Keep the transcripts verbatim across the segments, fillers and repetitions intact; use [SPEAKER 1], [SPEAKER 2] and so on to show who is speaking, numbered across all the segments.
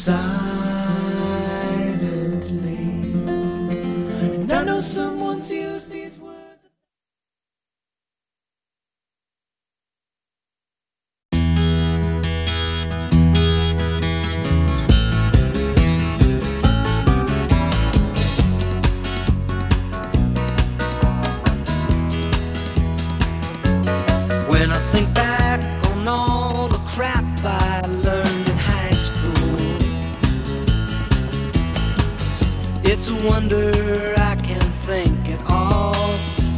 [SPEAKER 1] silently. And I know someone's used these words. When I think back on all the crap I learned in high school, it's a wonder I can think at all.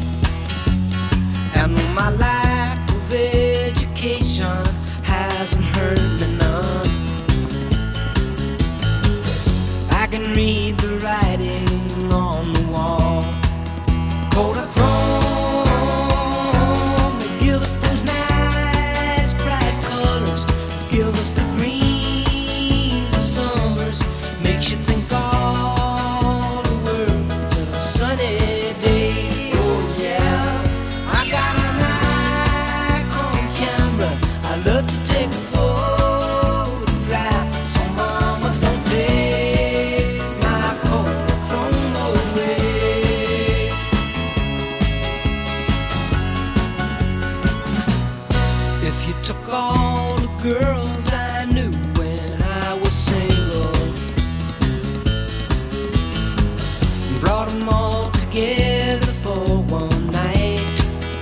[SPEAKER 1] And my lack of education hasn't hurt me none. I can read the writing on the wall. Kodachrome, they give us those nice bright colors, give us the greens of summers, makes you think all the world's a sunny day. Oh yeah, I got an Nikon camera, I love to take a photograph, so mama don't take my Kodachrome away. If you took all the girls I knew when I was single and brought them all together for one night,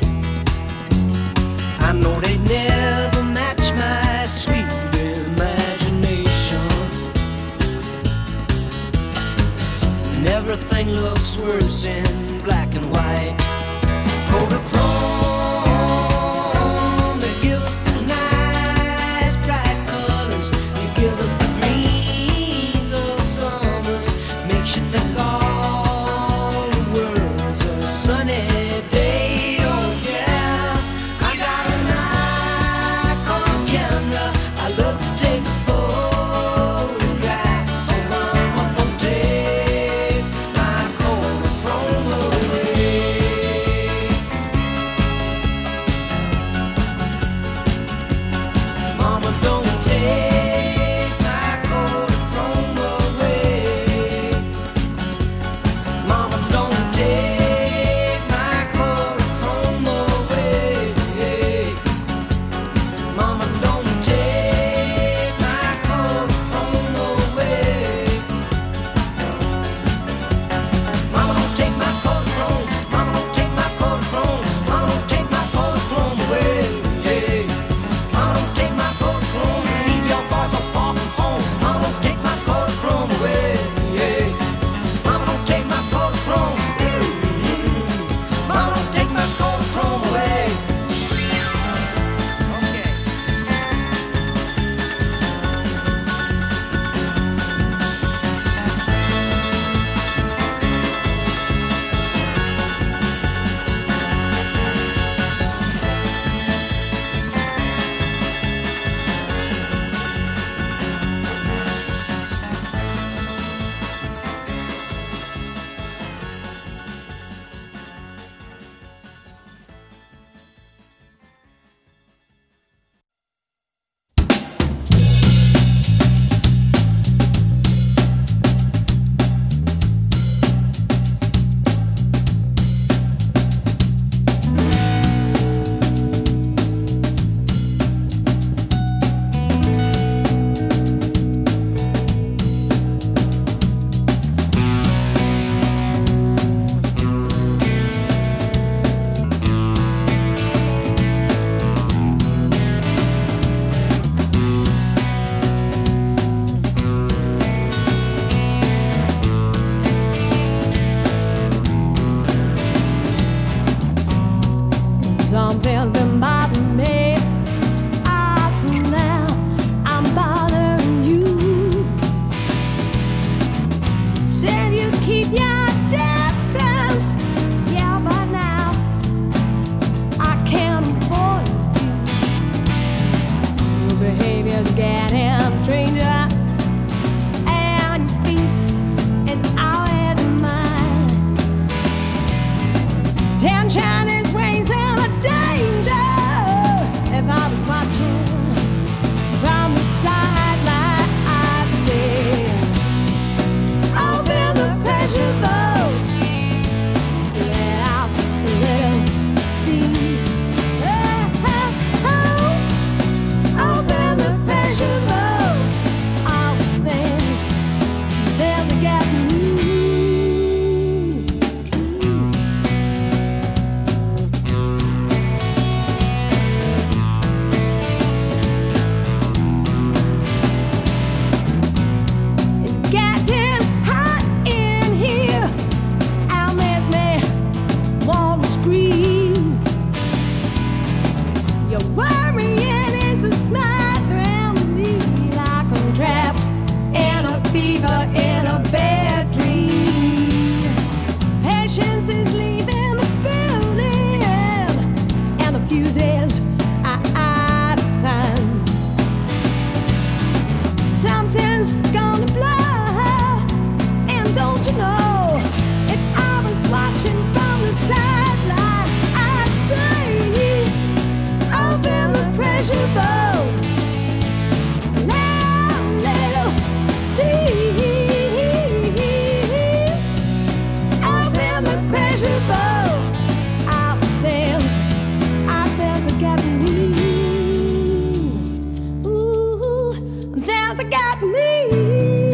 [SPEAKER 1] I know they'd never match my sweet imagination. And everything looks worse in black and white. Kodachrome, they give us those nice bright colors, they give us the greens of summers, makes you think all the world's a sunny day. Oh yeah, I got a Nikon camera, I love to take a photograph, so mama don't take my Kodachrome away.
[SPEAKER 2] fever in a bad dream. Patience is leaving the building, and the fuse is out of time. Something's gonna blow, and don't you know, if I was watching from the sideline, I'd say, open the pressure valve.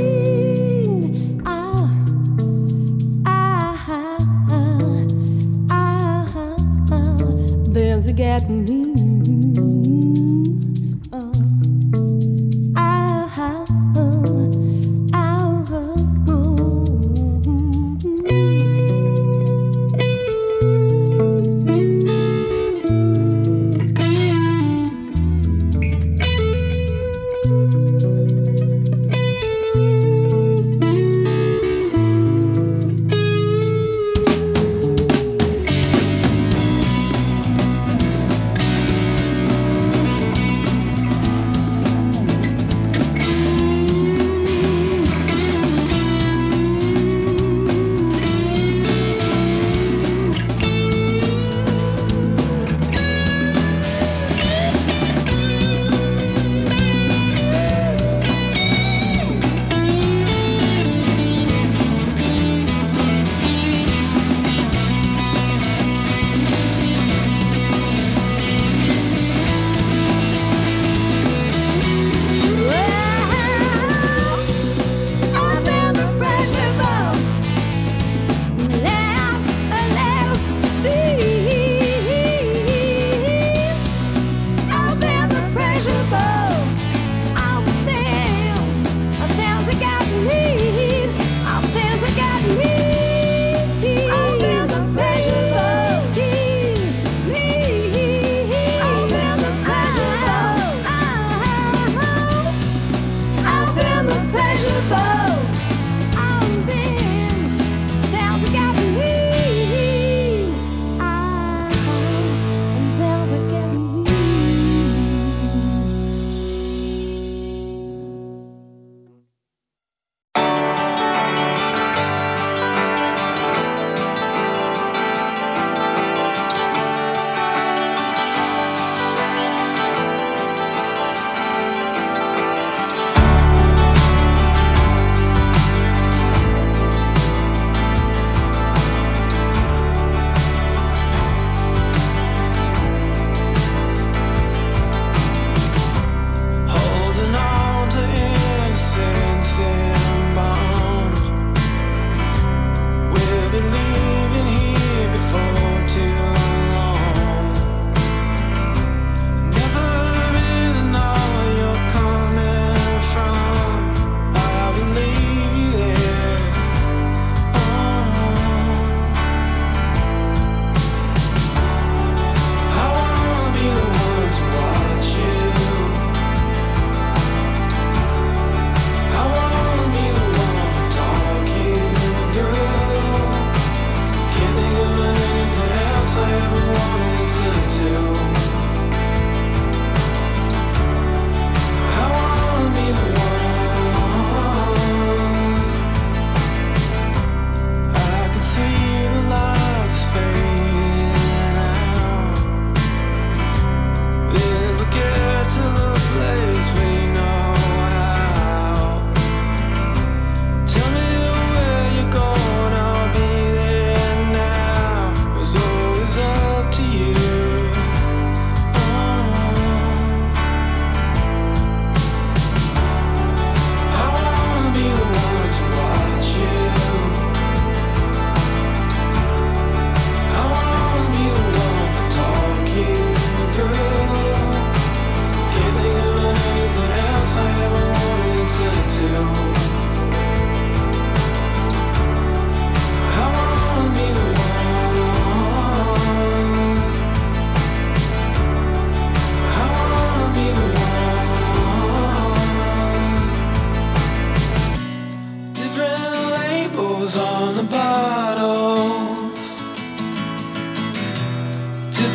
[SPEAKER 2] I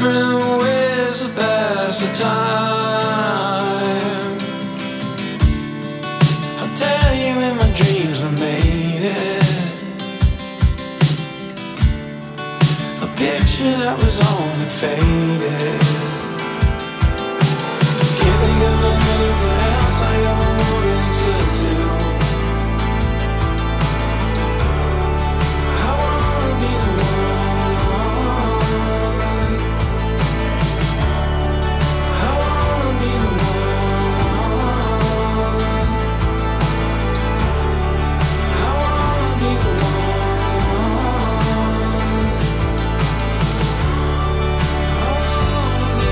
[SPEAKER 3] different ways to pass the time. I'll tell you in my dreams I made it. A picture that was only faded. Can't think of anything else I ever wanted to do. I wanna be the one. I wanna be the one. I wanna be the one. I wanna be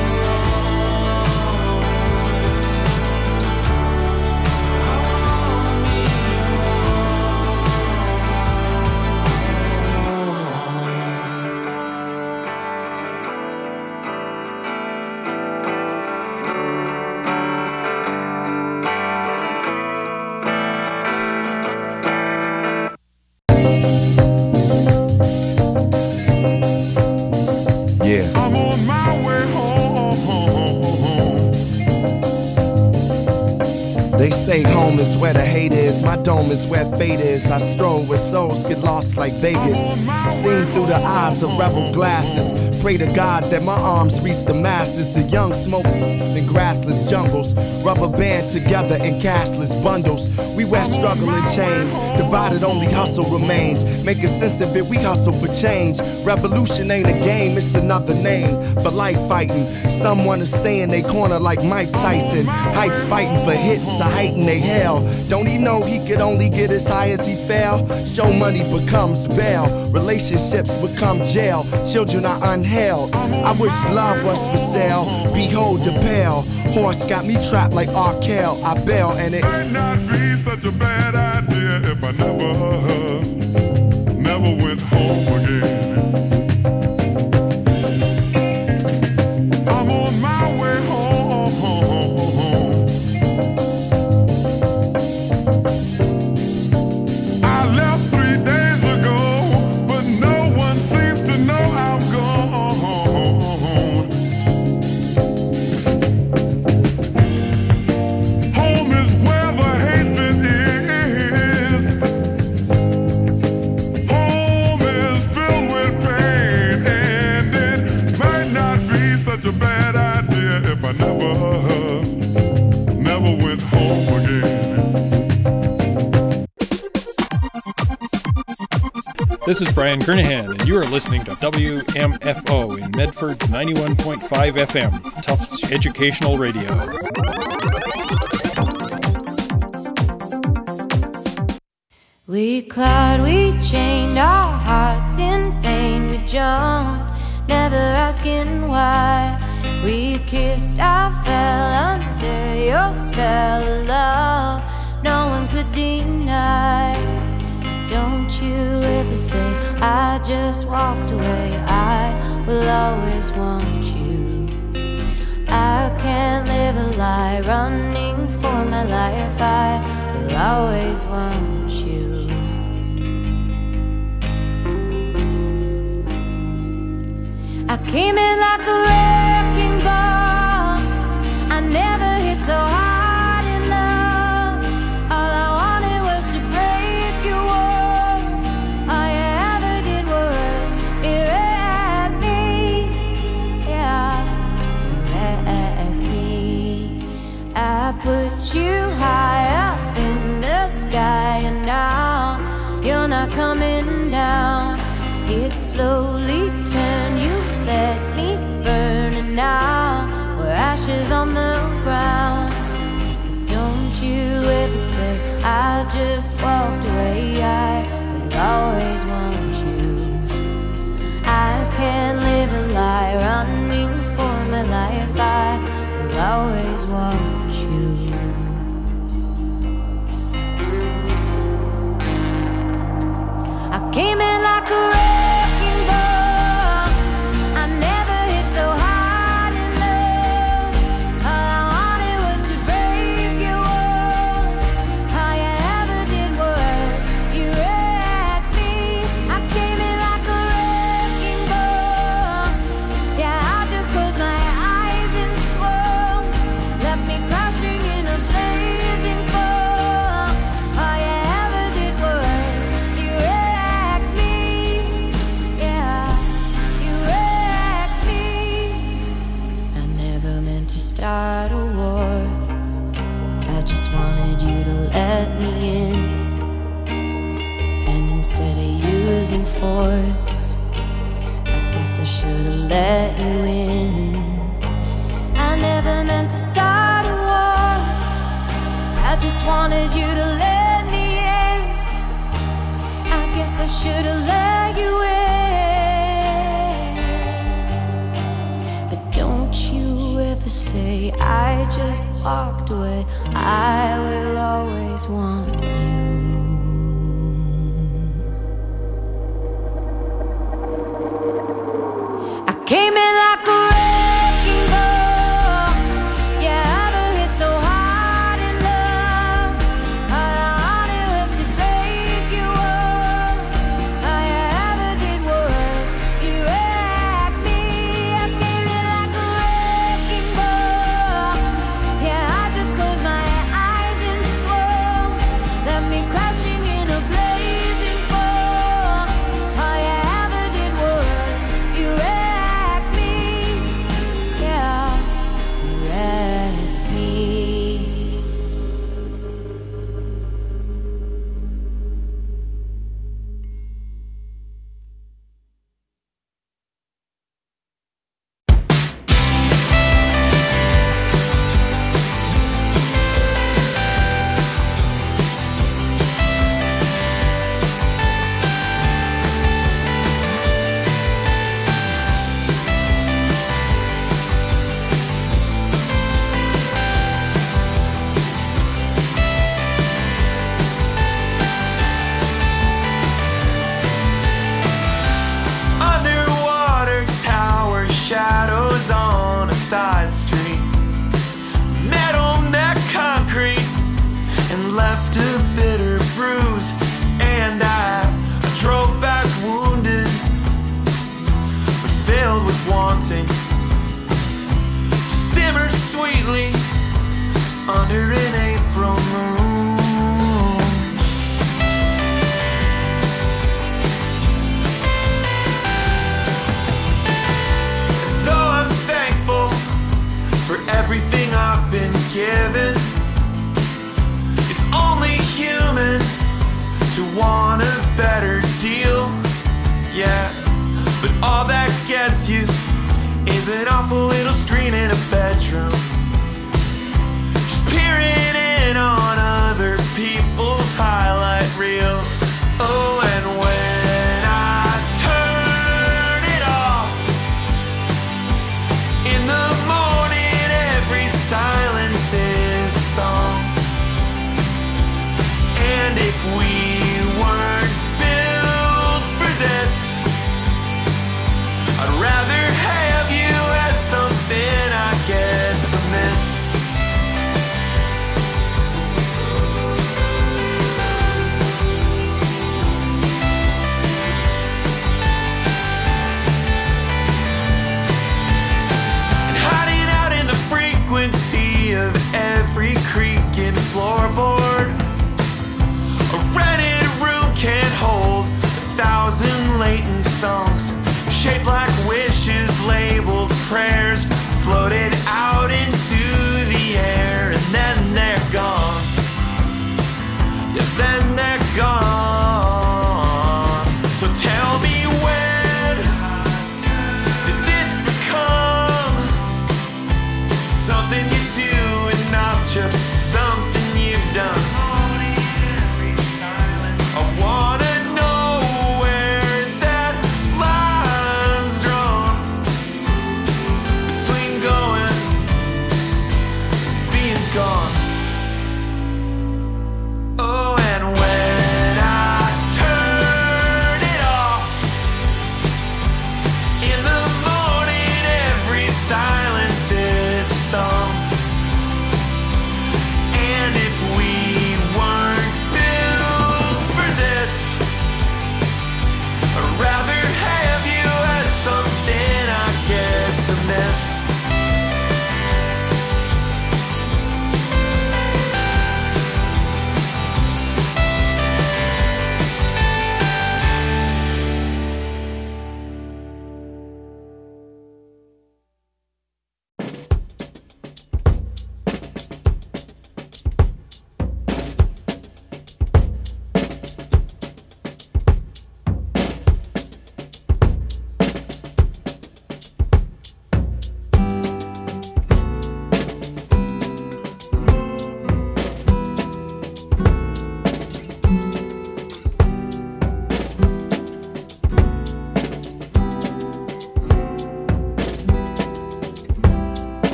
[SPEAKER 4] Yeah.
[SPEAKER 5] I'm on my way home.
[SPEAKER 4] They say home is where the hate is. My dome is where fate is. I stroll where souls get lost like Vegas. Seen through the eyes of rebel glasses. Pray to God that my arms reach the masses. The young smoke in grassless jungles. Rubber band together in cashless bundles. We wear struggle in chains. Divided only hustle remains. Making sense of it, we hustle for change. Revolution ain't a game, it's another name for life fighting. Some wanna stay in their corner like Mike Tyson. Heights fighting for hits to heighten they hell. Don't he know he could only get as high as he fell? Show money becomes bail. Relationships become jail. Children are unheld. I wish love was for sale. Behold the pale horse got me trapped like Arkell. I bail and it
[SPEAKER 5] Might not be such a bad idea if I never, never went home again. I'm on my way home. I left three days ago, but no one seems to know I'm gone. Home is where the hatred is. Home is filled with pain, and it might not be such a bad idea if I never, never went home again.
[SPEAKER 6] This is Brian Kernahan, and you are listening to W M F O in Medford ninety-one point five F M, Tufts Educational Radio.
[SPEAKER 7] We clawed, we chained our hearts in vain. We jumped, never asking why. We kissed, I fell under your spell of love. No one could deny. Don't you ever say I just walked away. I will always want you. I can't live a lie, running for my life. I will always want you. I came in like a wrecking ball. I never hit so hard in love. All I wanted was to break your walls. All you ever did was erect me. Yeah, erect me. I put you high up in the sky, and now you're not coming down. It slowly turned, you let me burn, and now we're ashes on the ground. Don't you ever say I just walked away. I will always want you. I can't live a lie, running for my life. I will always want you. I came in like a wrecking ball. I never hit so hard in love. All I wanted you to let me in. I guess I should have let you in. But don't you ever say I just walked away. I will always want you. I came in like a wrecking ball. Yeah, I ever hit so hard in love. All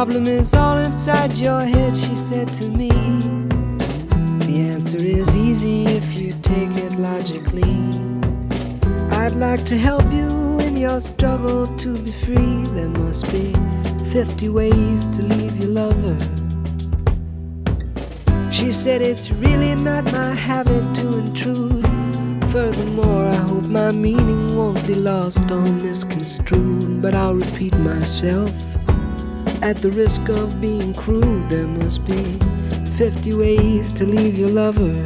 [SPEAKER 1] problem is all inside your head, she said to me. The answer is easy if you take it logically. I'd like to help you in your struggle to be free. There must be fifty ways to leave your lover. She said it's really not my habit to intrude. Furthermore, I hope my meaning won't be lost or misconstrued. But I'll repeat myself at the risk of being crude. There must be fifty ways to leave your lover.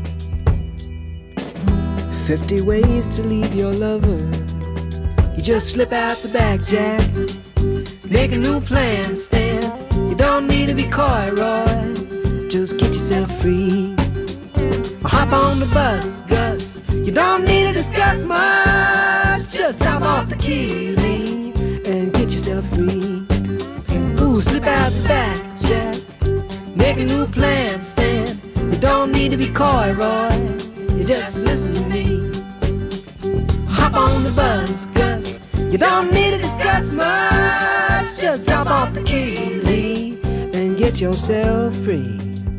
[SPEAKER 1] Fifty ways to leave your lover. You just slip out the back, Jack. Make a new plan, Stan. You don't need to be coy, Roy. Just get yourself free. Or hop on the bus, Gus. You don't need to discuss much. Just drop off the key, Lee, and get yourself free. Ooh, slip out the back, Jack. Make a new plan, Stan. You don't need to be coy, Roy. You just listen to me. Hop on the bus, Gus. You don't need to discuss much. Just drop off the key, Lee, and get yourself free.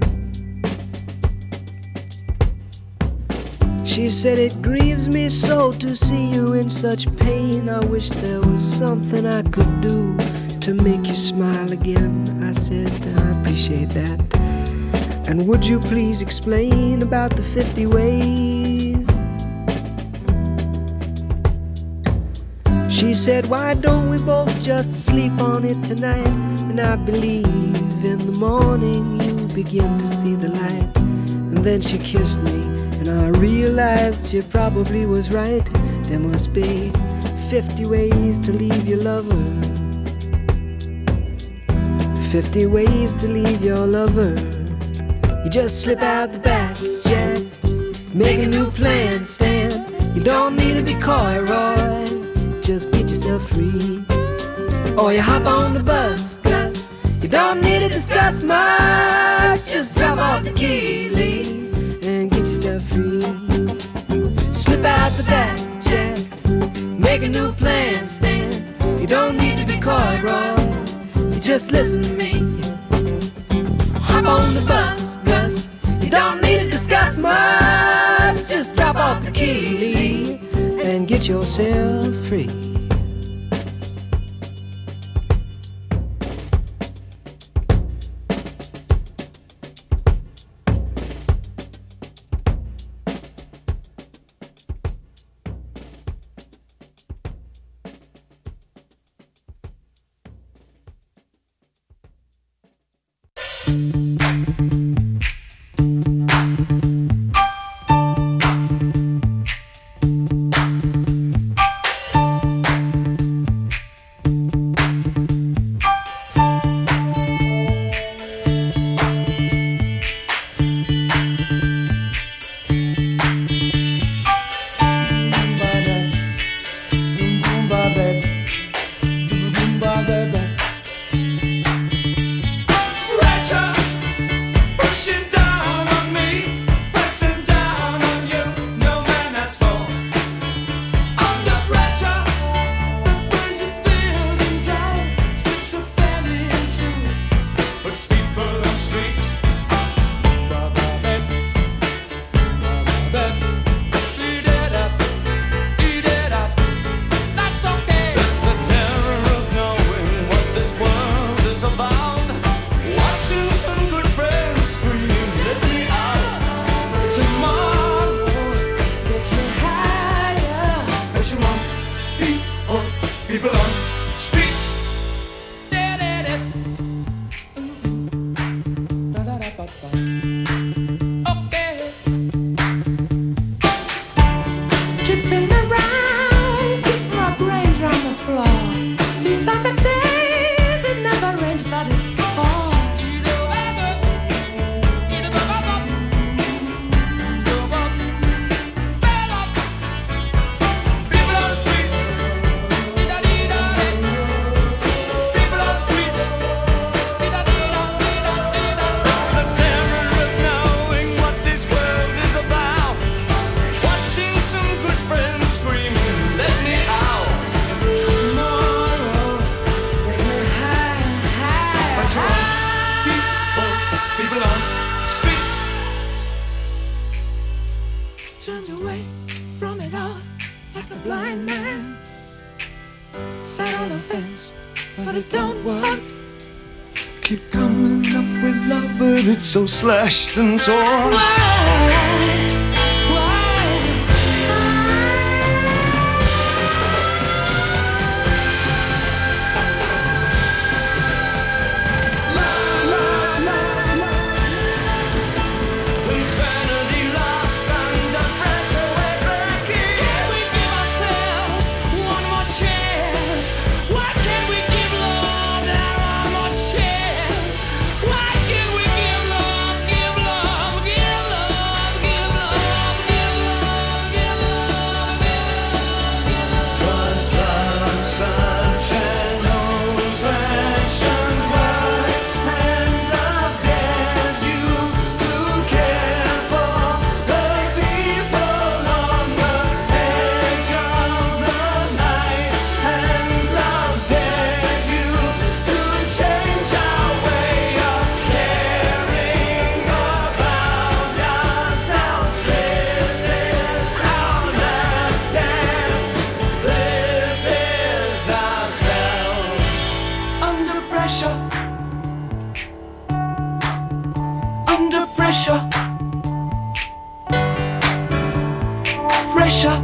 [SPEAKER 1] She said it grieves me so to see you in such pain. I wish there was something I could do to make you smile again. I said I appreciate that. And would you please explain about the fifty ways? She said, why don't we both just sleep on it tonight? And I believe in the morning you begin to see the light. And then she kissed me, and I realized she probably was right. There must be fifty ways to leave your lover. Fifty ways to leave your lover. You just slip out the back, Jack. Make a new plan, Stan. You don't need to be coy, Roy. Just get yourself free. Or you hop on the bus, Gus. You don't need to discuss much. Just drop off the key, Lee, and get yourself free. Slip out the back, Jack. Make a new plan, Stan. You don't need to be coy, Roy. You just listen to me. Hop on the bus, Gus. You don't need to discuss much. Just drop off the key, Lee, and get yourself free.
[SPEAKER 2] turned away from it all like a blind man. Sat on the fence, but it don't work.
[SPEAKER 3] Keep coming up with love, but it's so slashed and torn.
[SPEAKER 2] Why?
[SPEAKER 3] Insanity laughs under pressure, we're breaking.
[SPEAKER 2] Can we give ourselves one more chance? Why can't we give love that one more chance? Why can't we give love, give love, give love, give love, give love, give love, give love, give love?
[SPEAKER 3] 'Cause love's such an old-fashioned word, and love dares you to care for the people on the edge of the night, and love dares you to change our way of caring about ourselves. This is our last dance. This is ourselves. Under pressure. Under pressure. Pressure.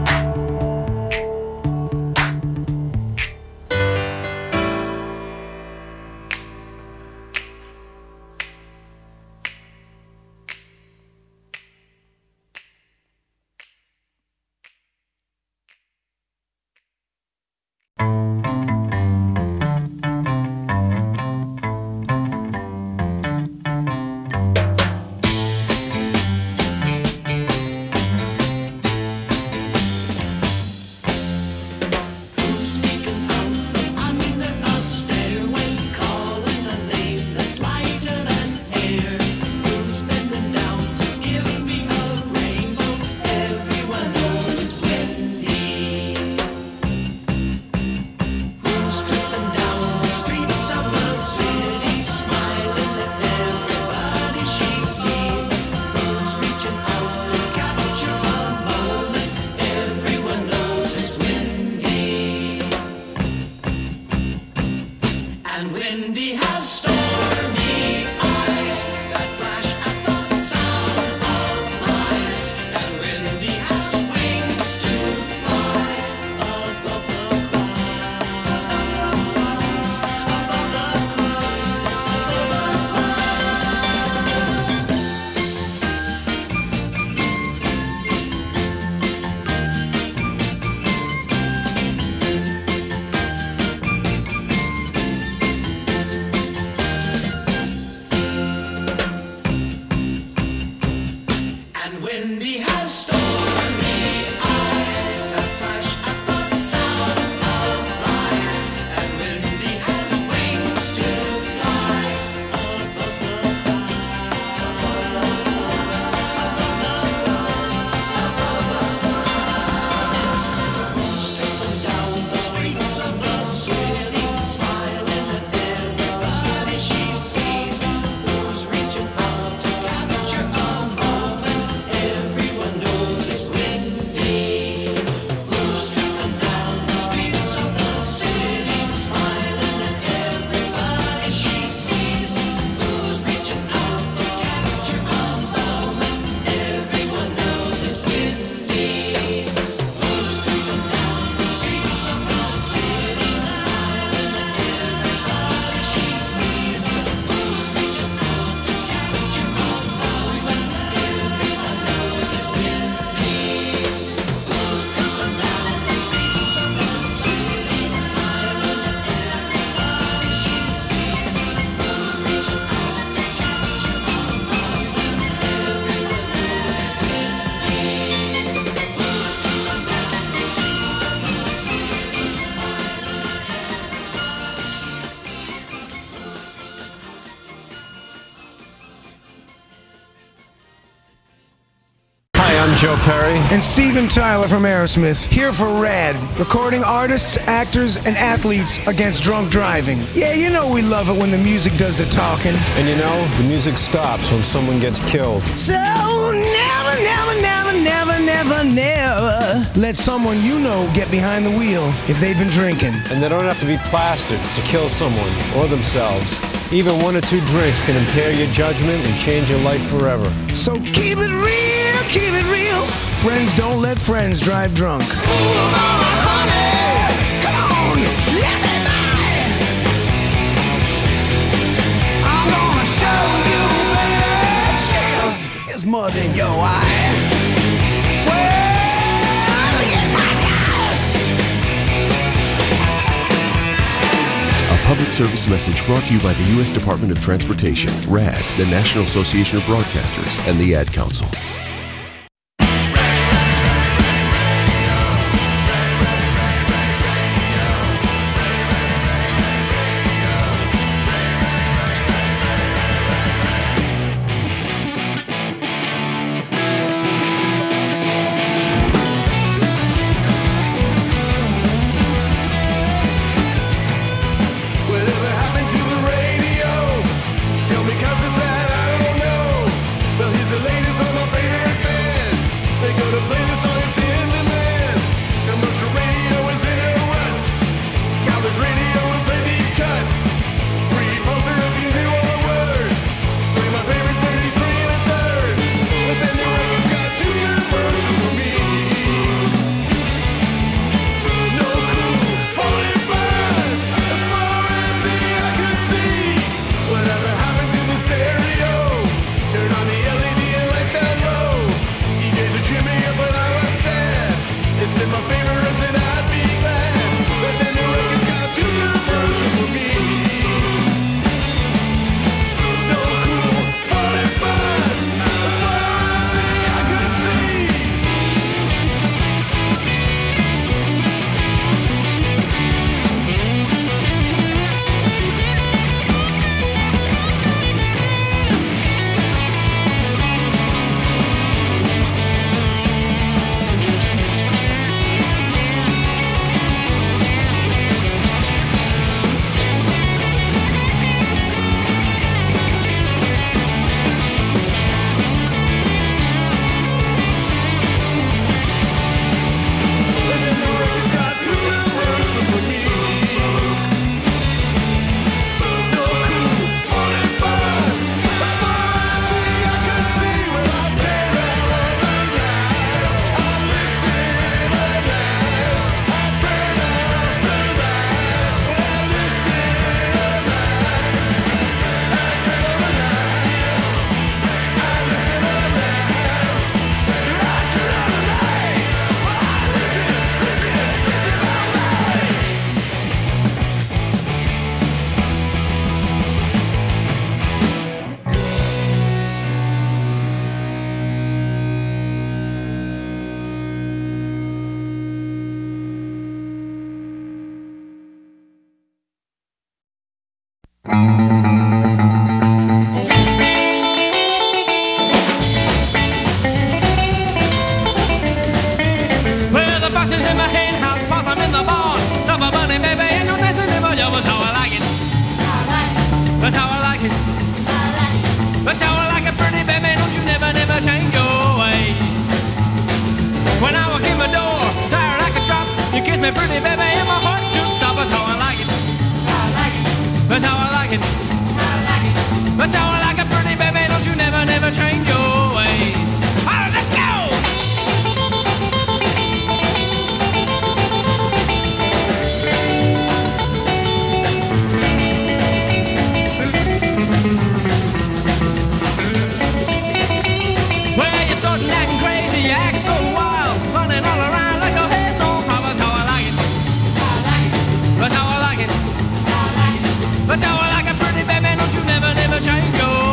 [SPEAKER 1] And Wendy has stormy eyes that flash at the sound of lies. And Wendy has wings to fly above the clouds, above the And Wendy has stormy eyes that flash at the sound of lies. And Wendy has wings to fly above the clouds. Strolling down the streets of the city, smiling at everybody she sees. Who's reaching out to capture a moment? Everyone knows it's Wendy. Who's strolling down the streets of the city, smiling at everybody she sees. Who's reaching out to capture a moment? Everyone knows it's Wendy. Who's strolling down the streets of the city, smiling at everybody she sees. Who's reaching out to capture a moment? Everyone knows it's Wendy. Who's strolling down the streets of the city, smiling at everybody she sees. Who's reaching out to capture a moment? Everyone knows it's
[SPEAKER 8] Hi, I'm Joe Perry.
[SPEAKER 9] And Steven Tyler from Aerosmith, here for RAD, recording artists, actors, and athletes against drunk driving. Yeah, you know we love it when the music does the talking.
[SPEAKER 8] And you know, the music stops when someone gets killed.
[SPEAKER 9] So never, never, never, never, never, never let someone you know get behind the wheel if they've been drinking.
[SPEAKER 8] And they don't have to be plastered to kill someone or themselves. Even one or two drinks can impair your judgment and change your life forever.
[SPEAKER 9] So keep it real, keep it real. Friends don't let friends drive drunk. Ooh, mama, honey, come on, let me by. I'm gonna show you, baby. Cheers, here's mud in your eye. Well, in my dust.
[SPEAKER 10] A public service message brought to you by the U S Department of Transportation, RAD, the National Association of Broadcasters, and the Ad Council.
[SPEAKER 11] Whatever happened to the radio? Tell me 'cause it's sad, I don't know. Well, here's the latest on my favorite band. They go to play the song, it's in demand. Commercial radio is in a rut. College radio and play these cuts. Three poster if you hear all the words. Play my favorite thirty-three and a third. But then the record's got too commercial for me. No cool, falling buzz. As far as the eye could see. Whatever happened to the stereo? Turn on the L E D and lights down low. D Js are trimming up when I was sad. It's been my favorite and I'd be glad. But then the record's got too commercial for me. No cool, falling buzz. As far as the eye could see. But then the record's got too commercial for me. No cool, falling buzz. As far as the eye could see. Well, I turn around the night. I listen at night. I turn on the light. I listen at night. I turn on the light. I listen at night. I turn on the light. I listen, listen, listen all night.
[SPEAKER 1] Well, the box is in my hen house, boss, I'm in the barn. Summer bunny, baby, ain't no dancing in my yard. That's how I like it. That's how I like it. That's how I like it, pretty baby. Don't you never, never change your ways. When I walk in my door, tired like a drop, you kiss me, pretty baby, and my heart just stops. That's how I like it. That's how I like it. That's how I like it, pretty baby. Don't you never, never change your ways. All right, let's go. Well, you're starting acting crazy, you act so wild, running all around like your head's on fire. That's how I like it. That's how I like it. That's how I like it, pretty baby. Don't you never, never change your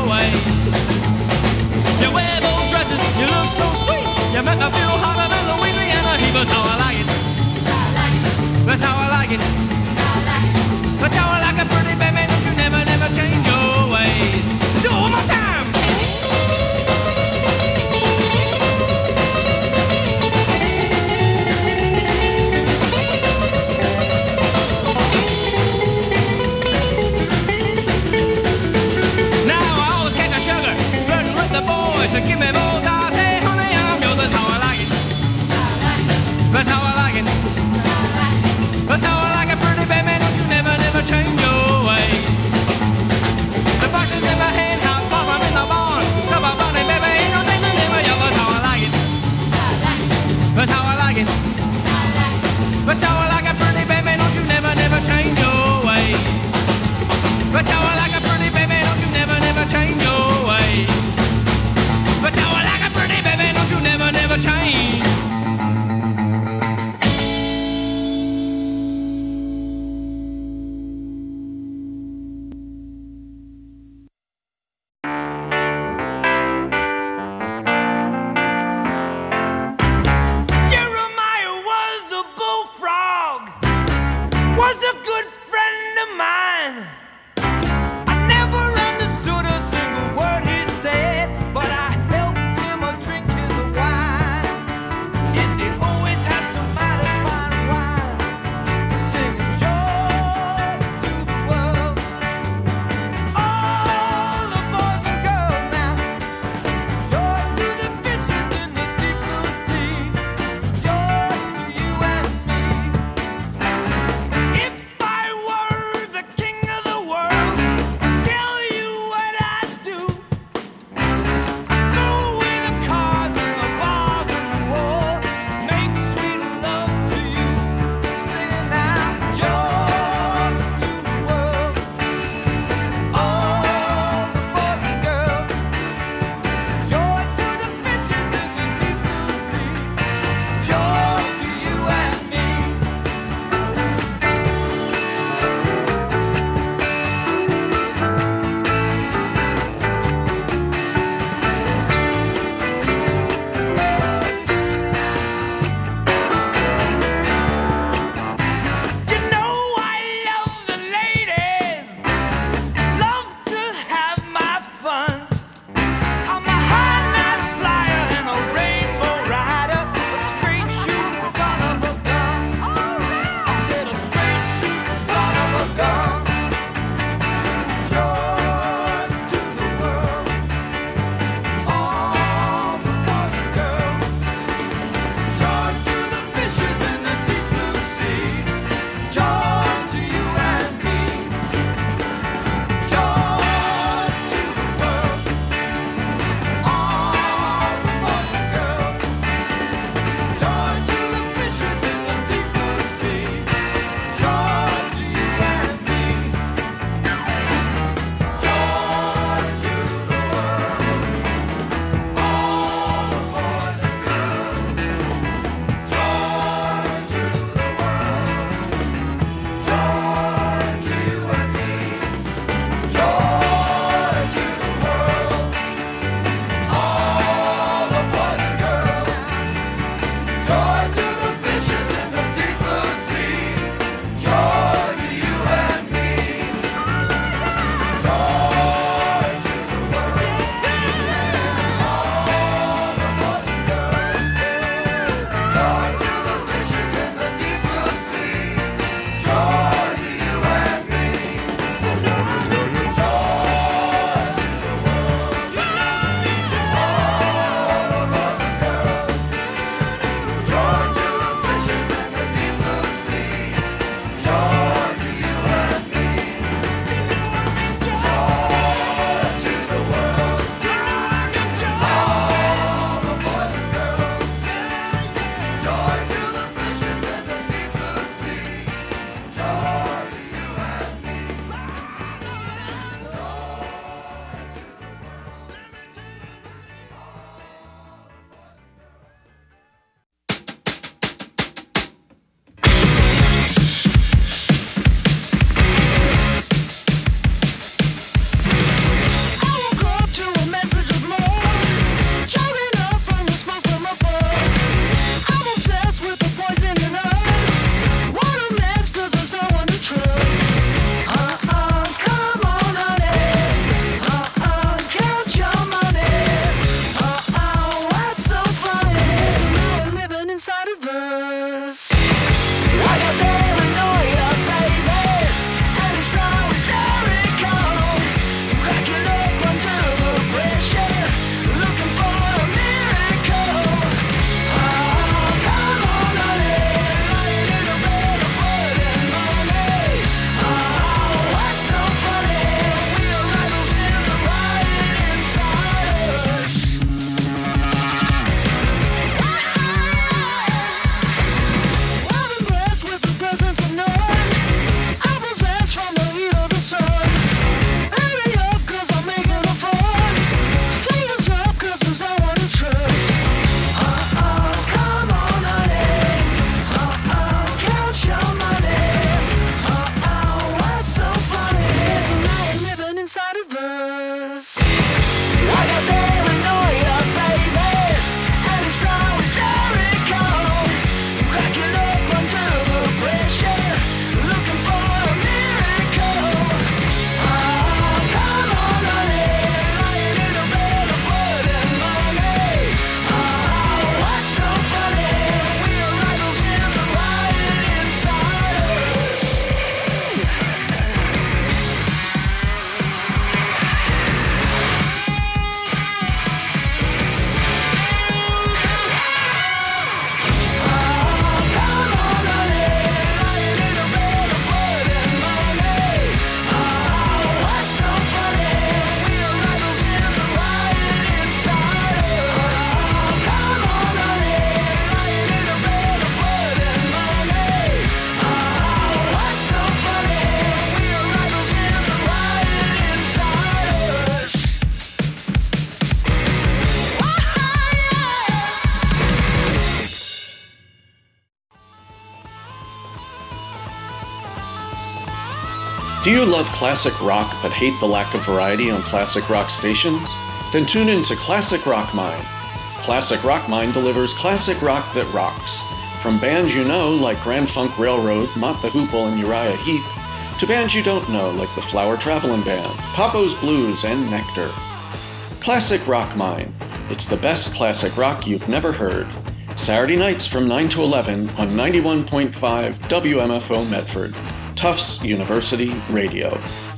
[SPEAKER 12] Do you love classic rock but hate the lack of variety on classic rock stations? Then tune in to Classic Rock Mine. Classic Rock Mine delivers classic rock that rocks. From bands you know like Grand Funk Railroad, Mott the Hoople, and Uriah Heep, to bands you don't know like the Flower Traveling Band, Papo's Blues, and Nectar. Classic Rock Mine. It's the best classic rock you've never heard. Saturday nights from nine to eleven on ninety-one point five W M F O Medford, Tufts University Radio.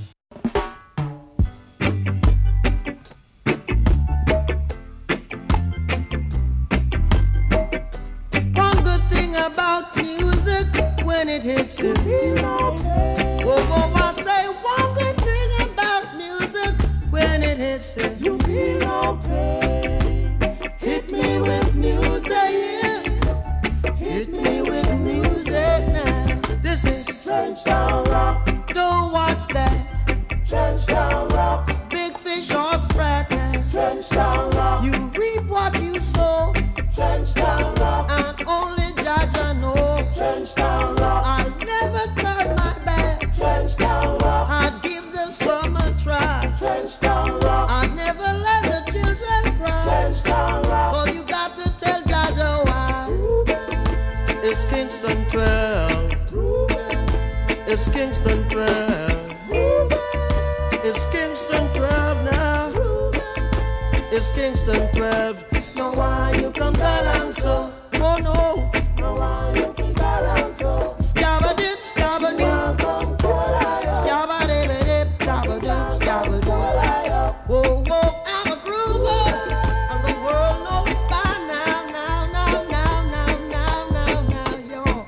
[SPEAKER 1] One good thing about music, when it hits you, oh, oh, I say one good thing about music, when it hits you, you feel okay. Hit me with music, hit me with music now. This is Trenchtown Rock. Don't watch that. Trenchtown Rock. Big fish or sprat now. Trenchtown Rock. You reap what you sow. Trenchtown Rock. And only Judge I know. Trenchtown Rock. I'll never turn my back. Trenchtown Rock. I'd give the slum a try. Trenchtown Rock. I'd never let the children cry. Trenchtown Rock. Oh, you got to tell Judge why. It's Kingston twelve. It's Kingston twelve. It's Kingston twelve now. It's Kingston twelve. No, why you come along so? Oh no. No, why you come along so? Scabba dip, scabba dip. Scabba dip, dip, scabba dip, scabba dip. Whoa, whoa, I'm a groover. And the world know it by now, now, now, now, now, now, now,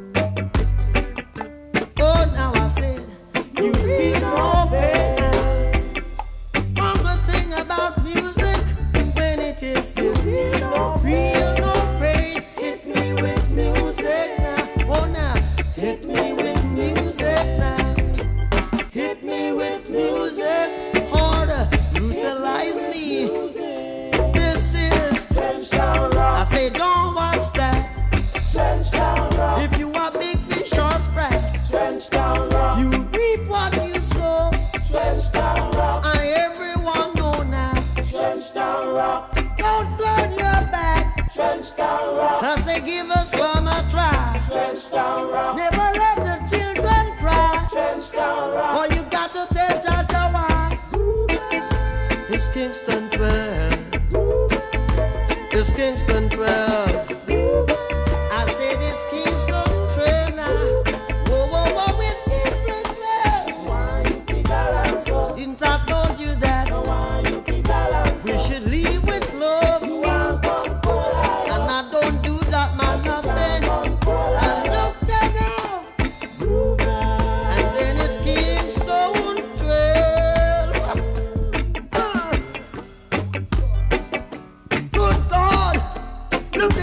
[SPEAKER 1] now, yo. Oh, now I said, you feel no pain. One good thing about music, when it is you feel no feel no pain. Hit me with music now. Oh, now, hit me with music now. Hit me with music. Harder, utilize me. This is Trenchtown Rock. I say, don't watch that. Trenchtown Rock. If you are big fish or sprat, Trenchtown Rock. You reap what you sow. Trenchtown Rock. And everyone know now. Trenchtown Rock. Don't turn your back. Trenchtown Rock. I say give us some a try. Trenchtown Rock. Never let the children cry. Trenchtown Rock. Oh, you got to tell Jaja why. It's Kingston twelve. It's Kingston twelve. I said it's Kingston twelve now. Whoa, whoa, whoa, it's Kingston twelve. Why you think I like so? Didn't I told you that? Why you think I like so? We should leave with love. And I don't do that, man, nothing. I looked at now. And then it's Kingston twelve. Uh. Good God, look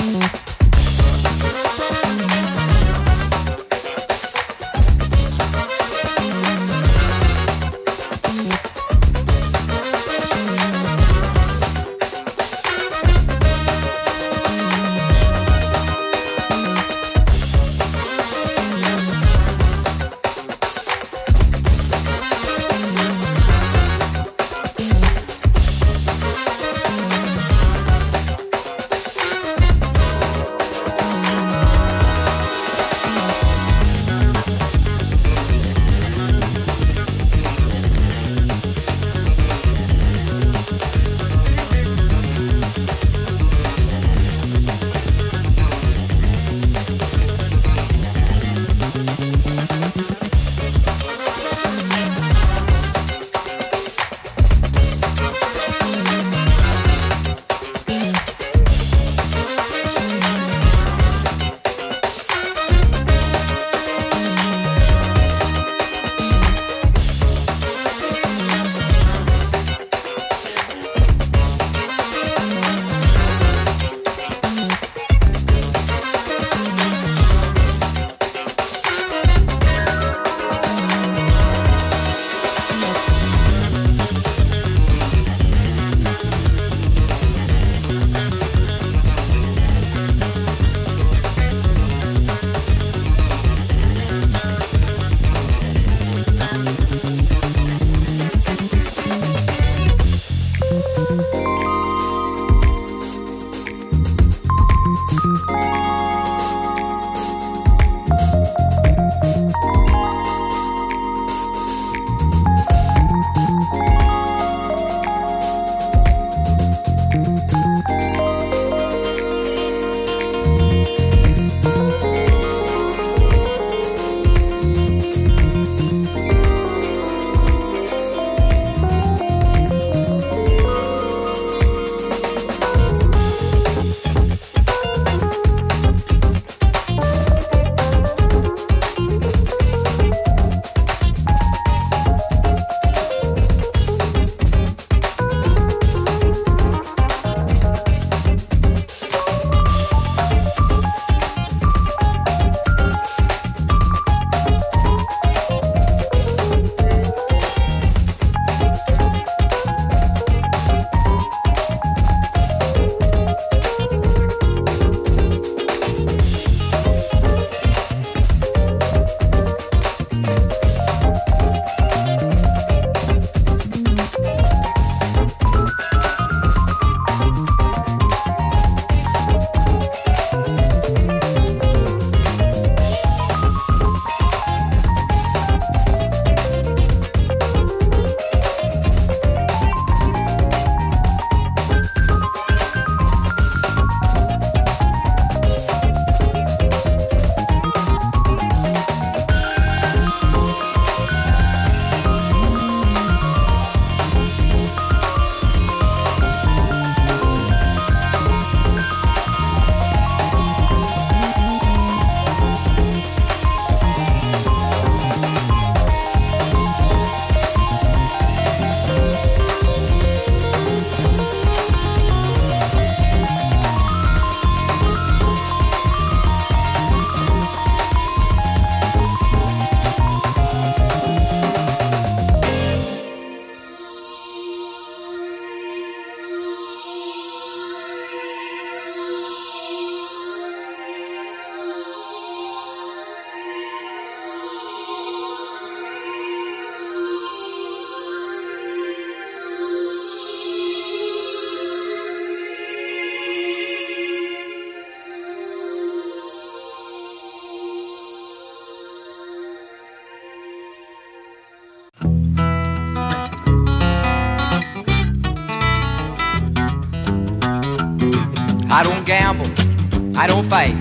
[SPEAKER 13] I don't gamble, I don't fight,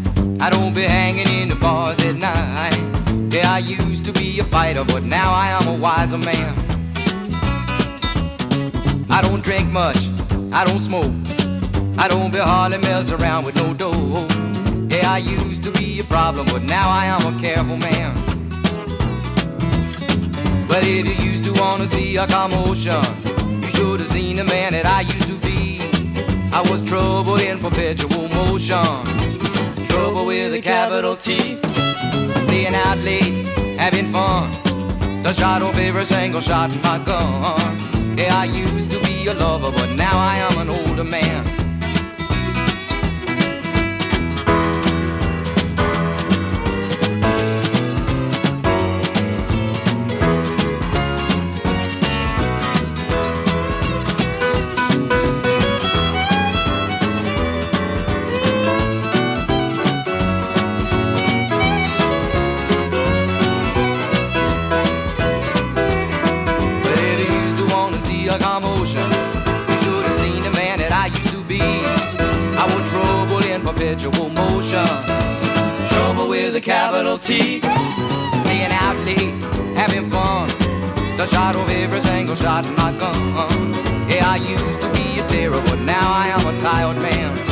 [SPEAKER 13] I don't be hanging in the bars at night. Yeah, I used to be a fighter, but now I am a wiser man. I don't drink much, I don't smoke, I don't be hardly mess around with no dough. Yeah, I used to be a problem, but now I am a careful man. But if you used to wanna see a commotion, you should have seen the man that I used to be. I was trouble in perpetual motion. Trouble with a capital T. Staying out late, having fun. The shot of every single shot in my gun. Yeah, I used to be a lover, but now I am an older man. Perpetual motion, trouble with a capital T. Staying out late, having fun. The shot of every single shot in my gun. Yeah, I used to be a terror, but now I am a tired man.